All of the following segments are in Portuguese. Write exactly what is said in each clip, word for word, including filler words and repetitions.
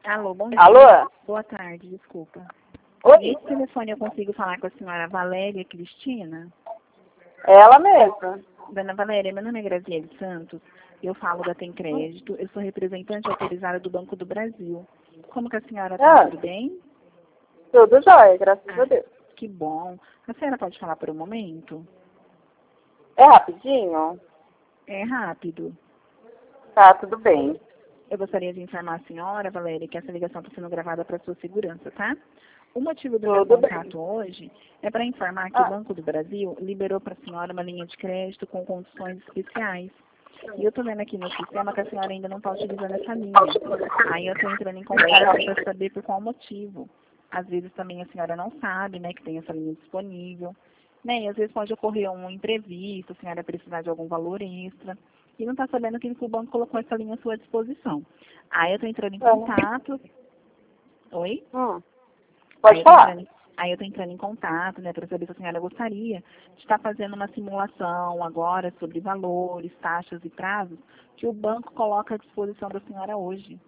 Alô, bom dia. Alô? Boa tarde, desculpa. Oi? Nesse telefone eu consigo falar com a senhora Valéria Cristina? Ela mesma. Dona Valéria, meu nome é Graziele Santos, eu falo da Tem Crédito, eu sou representante autorizada do Banco do Brasil. Como que a senhora está? Ah, Tudo bem? tudo jóia, graças Ah, a Deus. que bom. A senhora pode falar por um momento? É rapidinho? É rápido. Tá, tudo bem. Eu gostaria de informar a senhora, Valéria, que essa ligação está sendo gravada para sua segurança, tá? O motivo do meu Tudo bem. contato hoje é para informar que o Ah, Banco do Brasil liberou para a senhora uma linha de crédito com condições especiais. E eu estou vendo aqui no sistema que a senhora ainda não está utilizando essa linha. Aí eu estou entrando em contato para saber por qual motivo. Às vezes também a senhora não sabe, né, que tem essa linha disponível. Né, e às vezes pode ocorrer um imprevisto, a senhora precisar de algum valor extra. E não está sabendo que o banco colocou essa linha à sua disposição. Aí eu estou entrando em contato. Oi? hum, Aí pode eu tô falar. entrando, aí eu tô entrando em contato, né, para saber se a senhora gostaria de estar fazendo uma simulação agora sobre valores, taxas e prazos que o banco coloca à disposição da senhora hoje.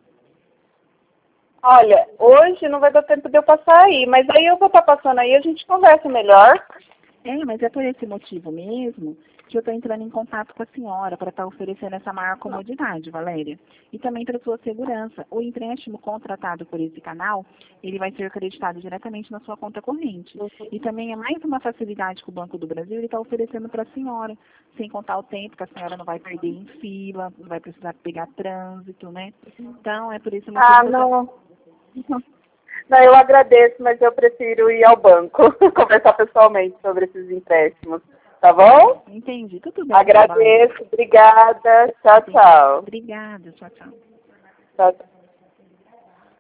Olha, hoje não vai dar tempo de eu passar aí, mas aí eu vou estar passando aí e a gente conversa melhor. É, mas é por esse motivo mesmo que eu estou entrando em contato com a senhora para estar oferecendo essa maior comodidade, Valéria. E também para sua segurança. O empréstimo contratado por esse canal, ele vai ser creditado diretamente na sua conta corrente. E também é mais uma facilidade que o Banco do Brasil ele está oferecendo para a senhora, sem contar o tempo que a senhora não vai perder em fila, não vai precisar pegar trânsito, né? Então, é por esse motivo Ah, que eu não. tô... Não, eu agradeço, mas eu prefiro ir ao banco, conversar pessoalmente sobre esses empréstimos. Tá bom? Entendi, tudo bem. Agradeço, obrigada. Tchau, tchau. Obrigada, tchau, tchau. Tchau, tchau.